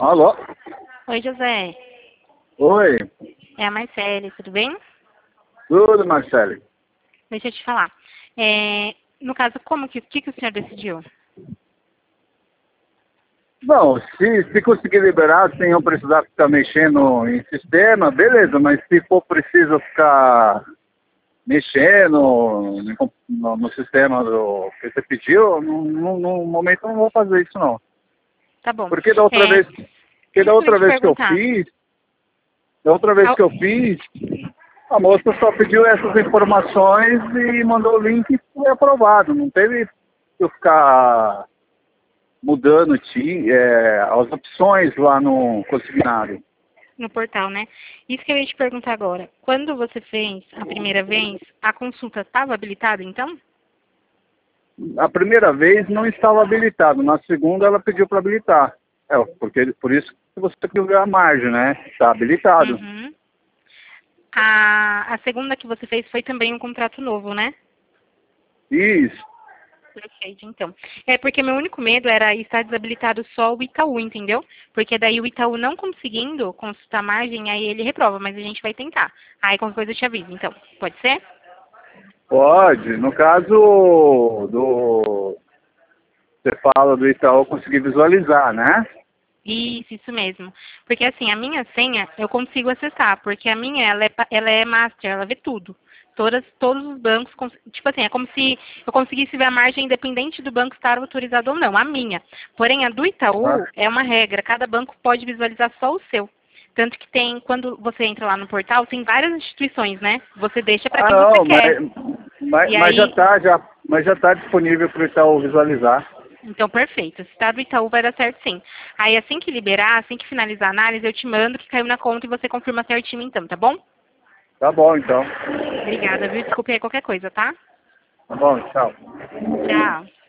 Alô? Oi, José. Oi, É a Marcele, tudo bem? tudo, Marcele. Deixa eu te falar. No caso, o que o senhor decidiu? Bom, se conseguir liberar sem eu precisar ficar mexendo em sistema, beleza, mas se for preciso ficar mexendo no sistema que você pediu, no momento eu não vou fazer isso não. Tá bom. Porque da outra vez, porque da Isso que eu ia outra te vez que eu perguntar. fiz, da outra vez que eu fiz, a moça só pediu essas informações e mandou o link e foi aprovado. Não teve que eu ficar mudando as opções lá no consignado. No portal, né? Isso que eu ia te perguntar agora. Quando você fez a primeira vez, a consulta estava habilitada, então? A primeira vez não estava habilitado, na segunda ela pediu para habilitar. Por isso que você tem que ver a margem, né? Está habilitado. Uhum. A segunda que você fez foi também um contrato novo, né? Isso. Perfeito, então. É porque meu único medo era estar desabilitado só o Itaú, entendeu? Porque daí o Itaú não conseguindo consultar a margem, aí ele reprova, mas a gente vai tentar. Aí qualquer coisa eu te aviso, então. Pode ser? Pode. No caso você fala do Itaú conseguir visualizar, né? Isso mesmo. Porque assim, a minha senha eu consigo acessar, porque a minha, ela é master, ela vê tudo. Todos os bancos, tipo assim, é como se eu conseguisse ver a margem independente do banco estar autorizado ou não, a minha. Porém, a do Itaú Ah, é uma regra, cada banco pode visualizar só o seu. Tanto que tem, quando você entra lá no portal, tem várias instituições, né? Você deixa para quem você não, quer. E mas aí, já tá disponível para o Itaú visualizar. então, perfeito. Se tá do Itaú, vai dar certo sim. Aí, assim que liberar, assim que finalizar a análise, eu te mando que caiu na conta e você confirma certinho então, tá bom? Tá bom, então. Obrigada, viu? Desculpe aí qualquer coisa, tá? Tá bom, tchau. Tchau.